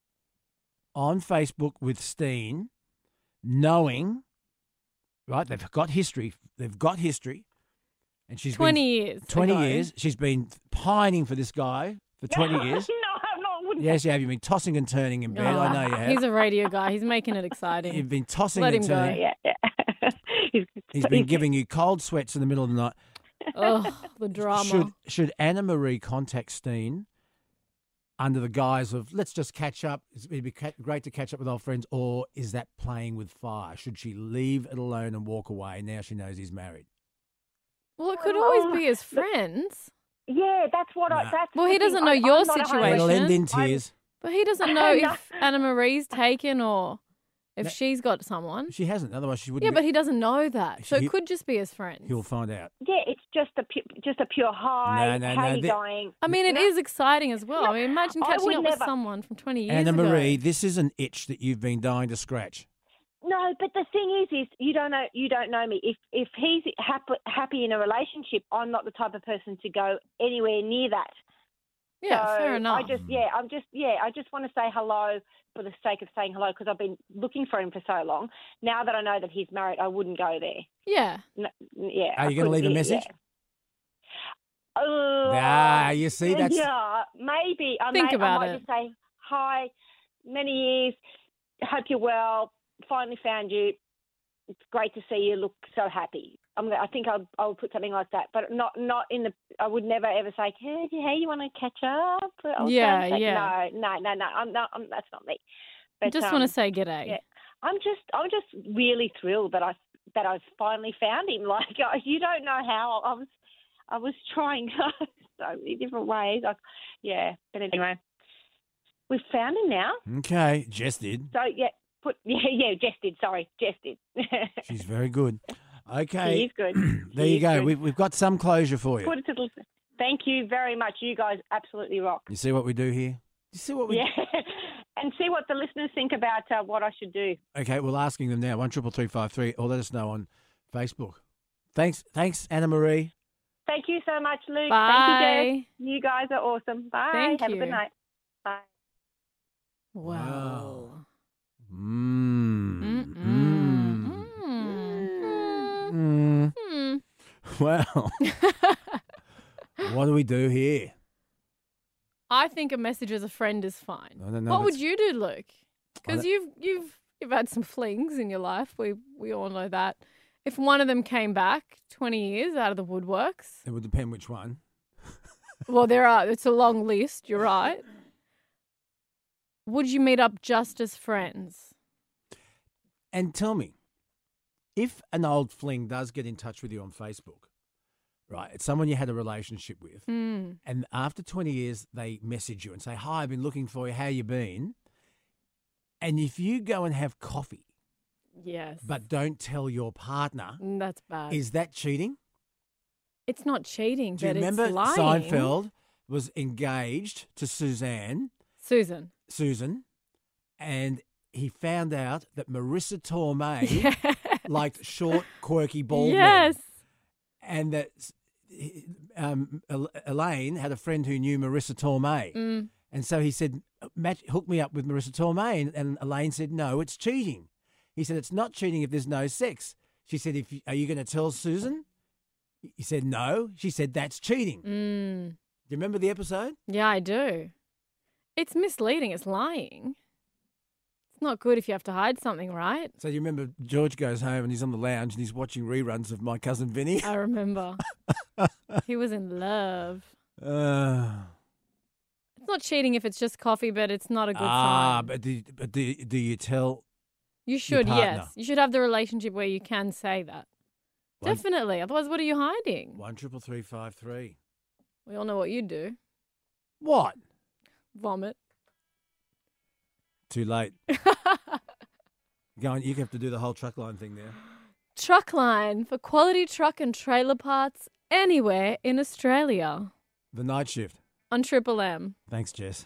on Facebook with Steen, knowing, right, they've got history, they've got history, and she's twenty been, years. twenty ago. years, she's been pining for this guy for twenty years. No, I'm not. Wouldn't Yes, you have. You've been tossing and turning in bed. I know you have. He's a radio guy. He's making it exciting. You've been tossing Let and him go. turning. Yeah, yeah. he's, He's been giving you cold sweats in the middle of the night. Oh, the drama. Should should Anna Marie contact Steen under the guise of let's just catch up? It'd be ca- great to catch up with old friends, or is that playing with fire? Should she leave it alone and walk away now she knows he's married? Well, it could always be as friends. Yeah, that's what I. Nah. That's Well, the he thing. doesn't know I- your I'm not a hundred- situation. It'll end in I'm- tears. But he doesn't know No. if Anna Marie's taken or if No. she's got someone. She hasn't. Otherwise, she wouldn't. Yeah, be- but he doesn't know that. So He- it could just be as friends. he'll find out. Yeah, it's just a pu- just a pure high. No, no, How no, you the- going? I mean, it No. is exciting as well. I mean, imagine I catching would up with never- someone from twenty years Anna ago. Marie, this is an itch that you've been dying to scratch. No, but the thing is, is you don't know you don't know me. If if he's happy happy in a relationship, I'm not the type of person to go anywhere near that. Yeah, So fair enough. I just yeah, I'm just yeah, I just want to say hello for the sake of saying hello because I've been looking for him for so long. Now that I know that he's married, I wouldn't go there. yeah. No, yeah. Are I you going to couldn't- leave a yeah, message? Yeah. Uh, Ah, you see, that's yeah, maybe. I Think may, about I might it. just say hi. Many years. Hope you're well. Finally found you. It's great to see you look so happy. I'm. gonna- I think I'll. I'll put something like that, but not. Not in the. I would never ever say, "Hey, hey, you want to catch up?" Or Yeah, something. yeah. No, no, no, no. I'm not. I'm, that's not me. I But, just um, want to say g'day. yeah. I'm just. I'm just really thrilled that I that I've finally found him. Like you don't know how I was. I was trying so many different ways. I, yeah, but anyway, we've found him now. okay. Jess did. So yeah, put yeah, yeah, Jess did. Sorry, Jess did. She's very good. He Okay. is good. there He you is go. good. We've, we've got some closure for you. Put it to the. Thank you very much. You guys absolutely rock. You see what we do here? You see what we Yeah, and see what the listeners think about uh, what I should do. Okay, we're asking them now. One triple three five three, or let us know on Facebook. Thanks, thanks, Anna Marie. Thank you so much, Luke. Thank you, Bye. Jess. You guys are awesome. Bye. Thank Have you. a good night. Bye. Wow. Mmm. Mm-mm. Mmm. Mm. Mmm. Hmm. Well, what do we do here? I think a message as a friend is fine. No, no, no, what would that's- you do, Luke? Because I- you've you've you've had some flings in your life. We we all know that. If one of them came back twenty years out of the woodworks, It would depend which one. Well, there are. It's a long list. You're right. Would you meet up just as friends? And tell me, if an old fling does get in touch with you on Facebook, right, it's someone you had a relationship with, Mm. and after twenty years they message you and say, "Hi, I've been looking for you. How you been?" And if you go and have coffee, Yes. but don't tell your partner, Mm, that's bad. is that cheating? It's not cheating, Do you but remember it's lying. Seinfeld was engaged to Suzanne, Susan. Susan, and he found out that Marissa Tomei Yes. liked short, quirky, bald men. Yes. And that um, El- Elaine had a friend who knew Marissa Tomei. Mm. And so he said, Matt, hook me up with Marissa Tomei. And, and Elaine said, no, it's cheating. He said, it's not cheating if there's no sex. She said, "If you, are you going to tell Susan?" He said, no. She said, that's cheating. Mm. Do you remember the episode? Yeah, I do. It's misleading. It's lying. It's not good if you have to hide something, right? So you remember George goes home and he's on the lounge and he's watching reruns of My Cousin Vinny. I remember. He was in love. Uh, It's not cheating if it's just coffee, but it's not a good ah, sign. but, do, but do, do you tell? You should, partner. yes. You should have the relationship where you can say that. One- Definitely. Otherwise, what are you hiding? One triple three five three. We all know what you do. What? Vomit. Too late. Go on, you have to do the whole truck line thing there. Truckline for quality truck and trailer parts anywhere in Australia. The night shift. On Triple M. Thanks, Jess.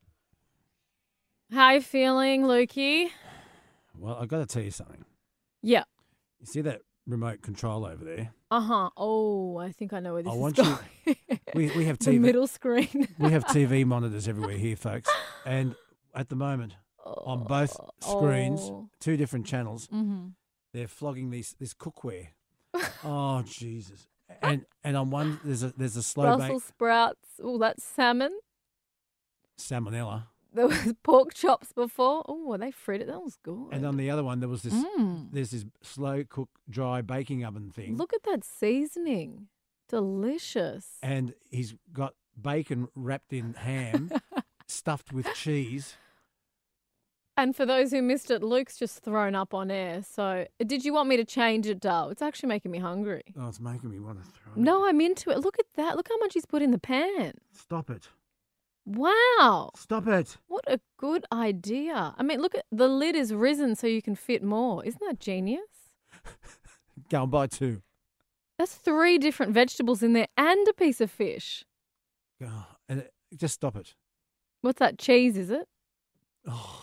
How you feeling, Lukey? Well, I've got to tell you something. Yeah. You see that remote control over there? Uh-huh. Oh, I think I know where this I is want you- going. We we have The T V. middle screen. We have T V monitors everywhere here, folks. And at the moment, on both screens, Oh. two different channels, Mm-hmm. they're flogging these this cookware. Oh Jesus! And and on one there's a there's a slow bake Brussels sprouts. Oh, that's salmon. salmonella, There was pork chops before. Oh, they fried it. That was good. and on the other one there was this Mm. there's this slow cook dry baking oven thing. Look at that seasoning. Delicious. And he's got bacon wrapped in ham, stuffed with cheese. And for those who missed it, Luke's just thrown up on air. So, did you want me to change it, Dal? It's actually making me hungry. Oh, it's making me want to throw. No, up. I'm into it. Look at that. Look how much he's put in the pan. Stop it! Wow. Stop it! What a good idea. I mean, look at the lid is risen so you can fit more. Isn't that genius? Go and buy two. That's three different vegetables in there and a piece of fish. Oh, and it, just stop it. What's that? Cheese, is it? Oh.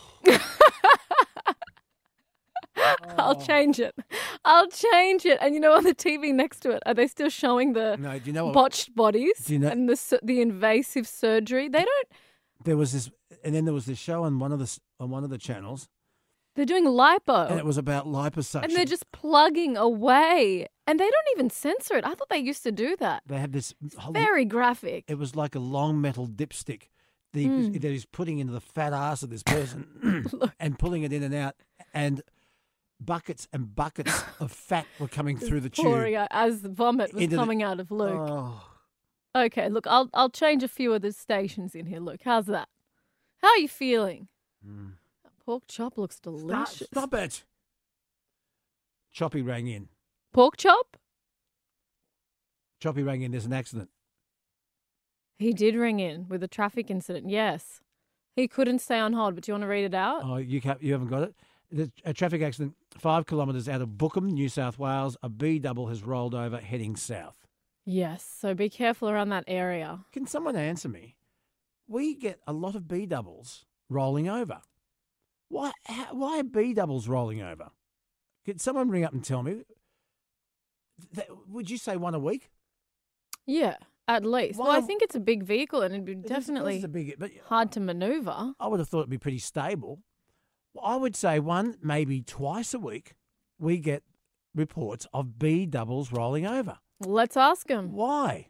I'll change it. I'll change it. And you know, on the T V next to it, are they still showing the No, do you know what? botched bodies Do you know- and the su- the invasive surgery? They don't. There was this, and then there was this show on one of the s- on one of the channels, They're doing lipo, and it was about liposuction. and they're just plugging away, and they don't even censor it. I thought they used to do that. They had this. whole- Very graphic. It was like a long metal dipstick that, he, Mm. that he's putting into the fat ass of this person and pulling it in and out, and buckets and buckets of fat were coming through the tube. Pouring out as the vomit was Into the- coming out of Luke. Oh, Okay, look, I'll I'll change a few of the stations in here. Luke, how's that? How are you feeling? Mm. That pork chop looks stop, delicious. stop it! Choppy rang in. Pork chop? Choppy rang in. There's an accident. He did ring in with a traffic incident. Yes, he couldn't stay on hold. But do you want to read it out? Oh, you can't, you haven't got it. There's a traffic accident five kilometres out of Bookham, New South Wales. A B double has rolled over heading south. Yes. So be careful around that area. Can someone answer me? We get a lot of B doubles rolling over. Why? How, why are B doubles rolling over? Could someone ring up and tell me? That, would you say one a week? Yeah, at least. Well, Why- I think it's a big vehicle and it'd be It is- of course definitely it's a big, but hard to maneuver. I would have thought it'd be pretty stable. Well, I would say one, maybe twice a week, we get reports of B doubles rolling over. Let's ask him. Why?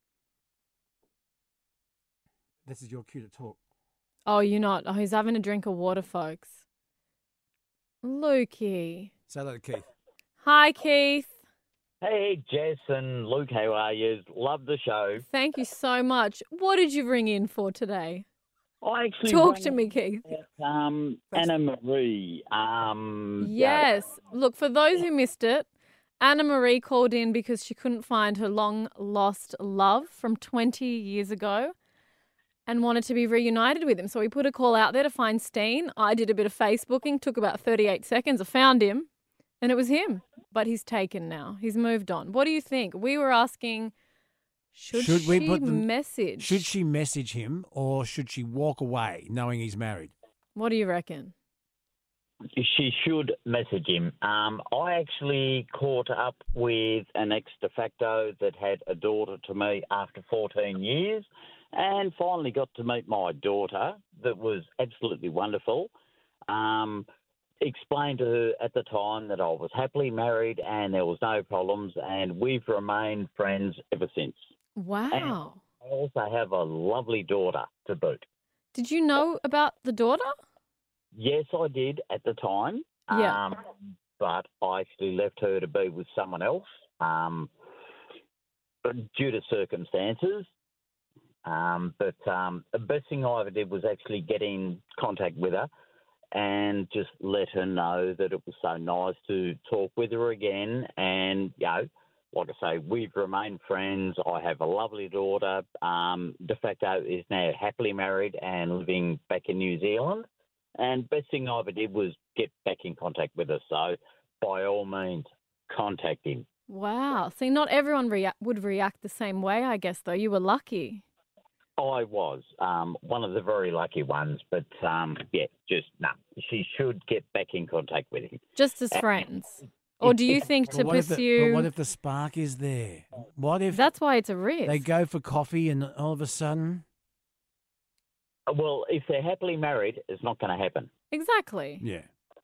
This is your cue to talk. Oh, you're not. Oh, he's having a drink of water, folks. Lukey. Say hello to Keith. Hi, Keith. Hey, Jess and Luke, how are you? Love the show. Thank you so much. What did you ring in for today? I actually Talk rang to me, Keith. about, um, Anna Marie. Um, Yes. Look, for those who missed it, Anna Marie called in because she couldn't find her long lost love from twenty years ago and wanted to be reunited with him. So we put a call out there to find Steen. I did a bit of Facebooking, took about thirty-eight seconds. I found him, and it was him. But he's taken now. He's moved on. What do you think? We were asking, should, Should she we put the- message? Should she message him or should she walk away knowing he's married? What do you reckon? She should message him. Um, I actually caught up with an ex de facto that had a daughter to me after fourteen years and finally got to meet my daughter. That was absolutely wonderful. Um, explained to her at the time that I was happily married and there was no problems, and we've remained friends ever since. Wow. I also have a lovely daughter to boot. Did you know about the daughter? Yes, I did at the time. Yeah. Um, but I actually left her to be with someone else um, due to circumstances. Um, but um, the best thing I ever did was actually get in contact with her and just let her know that it was so nice to talk with her again. And, you know, like I say, we've remained friends. I have a lovely daughter. Um, de facto is now happily married and living back in New Zealand. And best thing I ever did was get back in contact with her. So, by all means, contact him. Wow. See, not everyone rea- would react the same way, I guess, though. You were lucky. I was um, one of the very lucky ones, but um, yeah, just no. She should get back in contact with him. Just as friends. Or do you think to But what if the- pursue... but what if the spark is there? What if That's why it's a risk. they go for coffee and all of a sudden... Well, if they're happily married, it's not going to happen. Exactly. Yeah.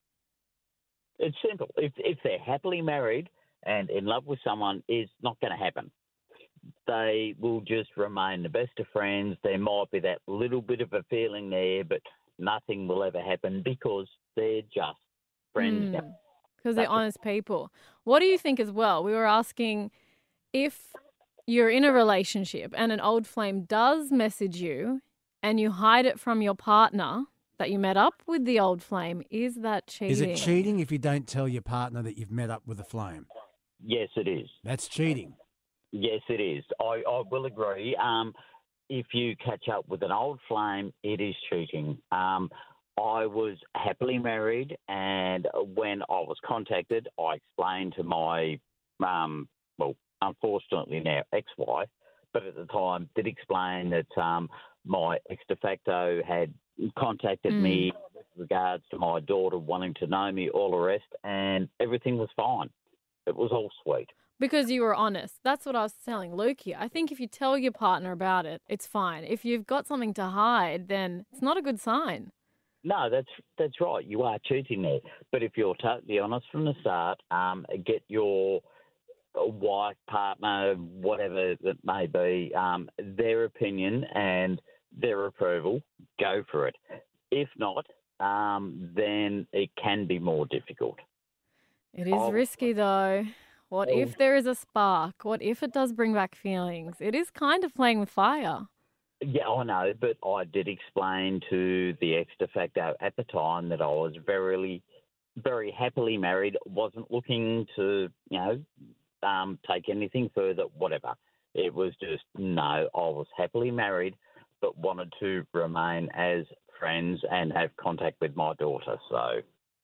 It's simple. If if they're happily married and in love with someone, it's not going to happen. They will just remain the best of friends. There might be that little bit of a feeling there, but nothing will ever happen because they're just friends. now. Because they're honest people. What do you think as well? We were asking if you're in a relationship and an old flame does message you and you hide it from your partner that you met up with the old flame, is that cheating? Is it cheating if you don't tell your partner that you've met up with a flame? Yes, it is. That's cheating. Yes, it is. I, I will agree. Um, if you catch up with an old flame, it is cheating. Um, I was happily married, and when I was contacted, I explained to my, um, well, unfortunately now ex-wife, but at the time did explain that um, my ex-de facto had contacted Mm. me with regards to my daughter wanting to know me, all the rest, and everything was fine. It was all sweet. Because you were honest. That's what I was telling Luke here. I think if you tell your partner about it, it's fine. If you've got something to hide, then it's not a good sign. No, that's that's right. You are cheating there. But if you're totally honest from the start, um, get your wife, partner, whatever it may be, um, their opinion and their approval, go for it. If not, um, then it can be more difficult. It is Oh. risky, though. What Oh. if there is a spark? What if it does bring back feelings? It is kind of playing with fire. Yeah, I know, but I did explain to the ex de facto at the time that I was very, very happily married, wasn't looking to, you know, um, take anything further, whatever. It was just, no, I was happily married, but wanted to remain as friends and have contact with my daughter. So,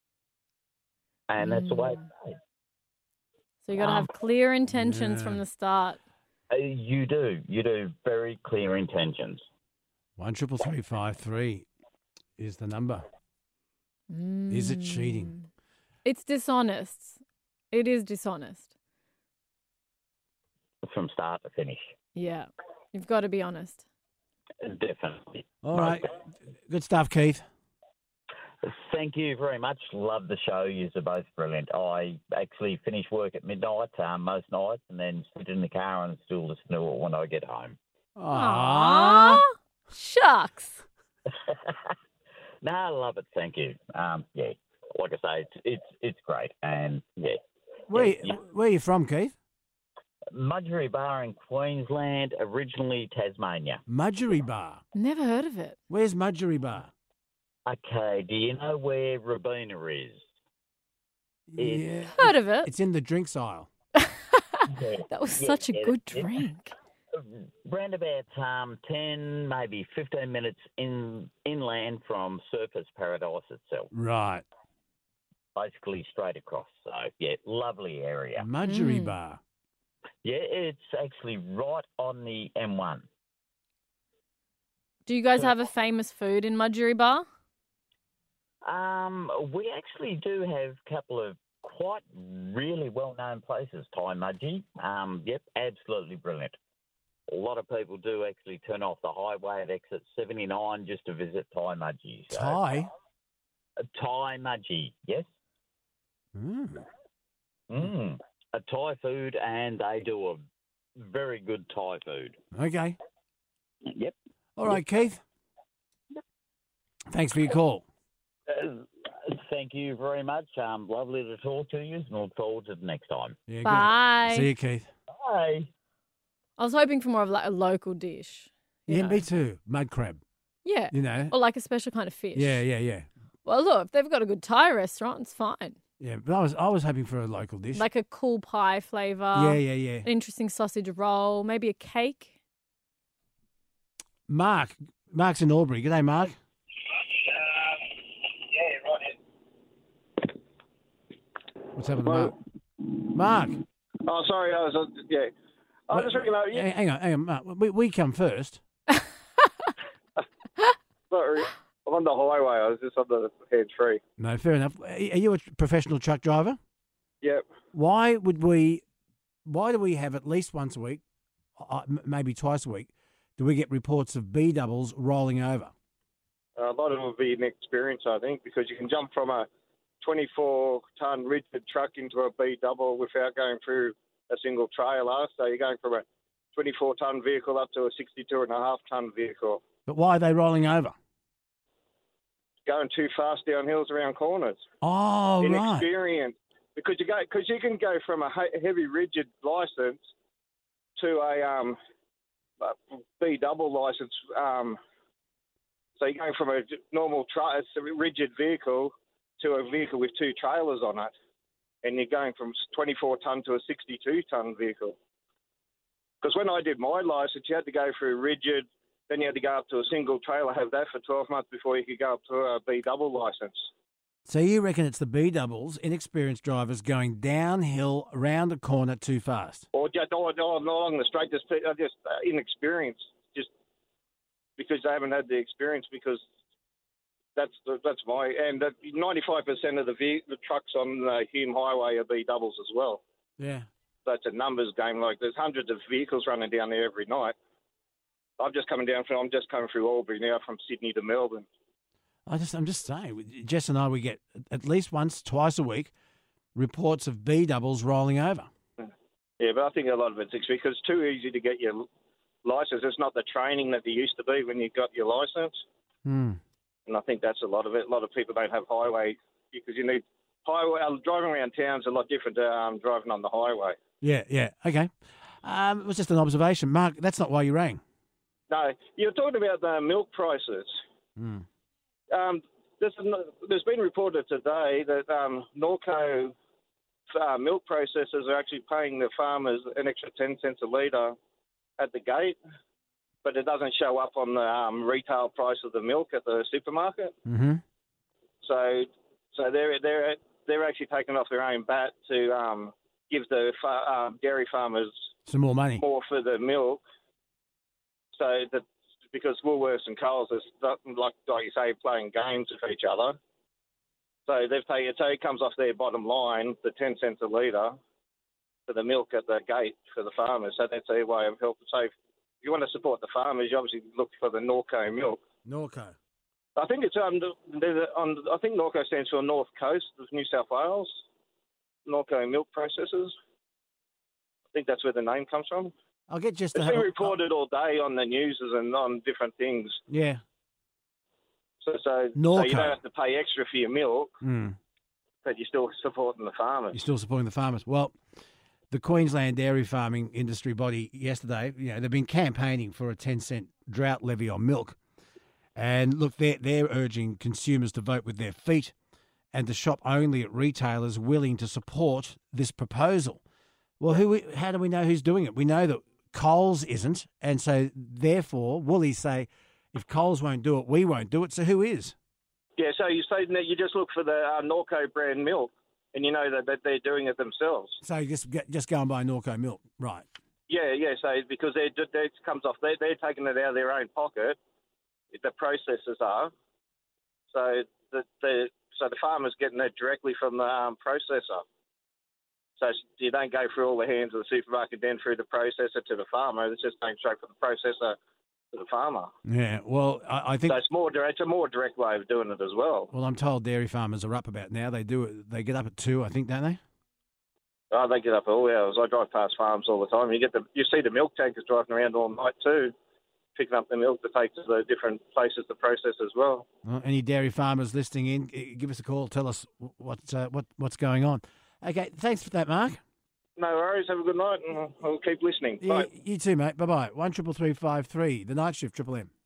and that's the way it's made. So you got to Um, have clear intentions from yeah. the start. Uh, You do. You do. Very clear intentions. One triple three five three is the number. Is it cheating? Mm. It's dishonest. It is dishonest. From start to finish. Yeah. You've got to be honest. Definitely. All right. Good stuff, Keith. Thank you very much. Love the show. You're both brilliant. I actually finish work at midnight um, most nights and then sit in the car and still listen to it when I get home. Aww. Aww. Shucks. No, I love it. Thank you. Um, yeah, like I say, it's it's, it's great. And, yeah. Where, yeah, yeah. where are you from, Keith? Mudgee Bar in Queensland, originally Tasmania. Mudgee Bar. Never heard of it. Where's Mudgee Bar? Okay, do you know where Rabina is? Yeah. Heard of it. It's in the drinks aisle. That was Yeah, such a yeah, good yeah. drink. Round about um, ten, maybe fifteen minutes in inland from Surfers Paradise itself. Right. Basically straight across. So, yeah, lovely area. Mudgee Mm. Bar. Yeah, it's actually right on the M one. Do you guys have a famous food in Mudgee Bar? Um, we actually do have a couple of quite really well-known places, Thai Mudgee. Um, yep, absolutely brilliant. A lot of people do actually turn off the highway at exit seventy-nine just to visit Thai Mudgee. So, Thai? uh, Thai Mudgee, yes. Mm. Mm. A Thai food, and they do a very good Thai food. Okay. Yep. All right, Keith. Thanks for your call. Uh, thank you very much. Um, lovely to talk to you, and look forward to the next time. Yeah, good. Bye. See you, Keith. Bye. I was hoping for more of like a local dish. you Yeah, know. me too. Mud crab. Yeah. You know. Or like a special kind of fish. Yeah, yeah, yeah. Well, look, if they've got a good Thai restaurant, it's fine. Yeah, but I was I was hoping for a local dish. Like a cool pie flavour. yeah, yeah, yeah. An interesting sausage roll, maybe a cake. Mark. Mark's in Albury. G'day, Mark. What's happened to Mark? Mark. Oh, sorry, I was, uh, yeah. I was just ringing up. Yeah, Hang hang on, hang on, Mark. We, we come first. sorry. I'm on the highway. I was just on the hands-free. No, fair enough. Are you a professional truck driver? Yep. Why would we? Why do we have at least once a week, uh, m- maybe twice a week, do we get reports of B doubles rolling over? A lot of it will be an experience, I think, because you can jump from a twenty-four ton rigid truck into a B double without going through a single trailer. So you're going from a twenty-four ton vehicle up to a sixty-two and a half ton vehicle. But why are they rolling over? Going too fast down hills around corners. Oh, right. Inexperience. Because you go, because you can go from a he- heavy rigid license to a um, a B double license. Um, so you're going from a normal tra- a rigid vehicle to a vehicle with two trailers on it, and you're going from twenty-four ton to a sixty-two ton vehicle. Because when I did my license, you had to go through rigid, then you had to go up to a single trailer, have that for twelve months before you could go up to a B double license. So you reckon it's the B doubles, inexperienced drivers going downhill around the corner too fast? Or just or, or along the straight, just uh, just uh, inexperienced, just because they haven't had the experience. Because that's the, that's my and ninety-five percent of the ve- the trucks on the Hume Highway are B doubles as well. Yeah. So it's a numbers game. Like there's hundreds of vehicles running down there every night. I'm just coming down from I'm just coming through Albury now from Sydney to Melbourne. I just, I'm just saying, Jess and I, we get at least once, twice a week, reports of B doubles rolling over. Yeah, but I think a lot of it's because it's too easy to get your license. It's not the training that there used to be when you got your license. Hmm. And I think that's a lot of it. A lot of people don't have highway because you need highway. Uh, driving around town is a lot different to um, driving on the highway. Yeah, yeah, okay. Um, it was just an observation. Mark, that's not why you rang. No, you're talking about the milk prices. Hmm. Um, there's, there's been reported today that um, Norco uh, milk processors are actually paying the farmers an extra ten cents a litre at the gate, but it doesn't show up on the um, retail price of the milk at the supermarket. Mm-hmm. So, so they're they're they're actually taking off their own bat to um, give the fa- um, dairy farmers Some more money. more for the milk. So that because Woolworths and Coles is like like you say playing games with each other. So they've taken so it comes off their bottom line, the ten cents a litre for the milk at the gate for the farmers. So that's their way of helping. So if you want to support the farmers, you obviously look for the Norco milk. Norco. I think it's on, the, on I think Norco stands for North Coast of New South Wales. Norco milk processors. I think that's where the name comes from. I'll get just It's to been have, reported all day on the news and on different things. Yeah. So, so, so Norco. you don't have to pay extra for your milk, Mm. but you're still supporting the farmers. You're still supporting the farmers. Well, the Queensland dairy farming industry body yesterday, you know, they've been campaigning for a ten cent drought levy on milk. And look, they're, they're urging consumers to vote with their feet and to shop only at retailers willing to support this proposal. Well, who? How do we know who's doing it? We know that Coles isn't, and so therefore Woolies say, if Coles won't do it, we won't do it, so who is? Yeah, so you say that you just look for the uh, Norco brand milk, and you know that, that they're doing it themselves. So you just just go and buy Norco milk, right? Yeah, yeah. So because they it comes off, they they're taking it out of their own pocket. The processors are. So the the so the farmer's getting it directly from the um, processor. So you don't go through all the hands of the supermarket, then through the processor to the farmer. It's just going straight from the processor to the farmer. Yeah, well, I, I think so. It's more direct. It's a more direct way of doing it as well. Well, I'm told dairy farmers are up about now. They do it. They get up at two, I think, don't they? Oh, they get up at all hours. I drive past farms all the time. You get the you see the milk tankers driving around all night too, picking up the milk to take to the different places to process as well. Well, any dairy farmers listening in, give us a call. Tell us what's uh, what what's going on. Okay, thanks for that, Mark. No worries. Have a good night, and I'll keep listening. Yeah, Bye. You too, mate. Bye bye. One triple three five three. The night shift, Triple M.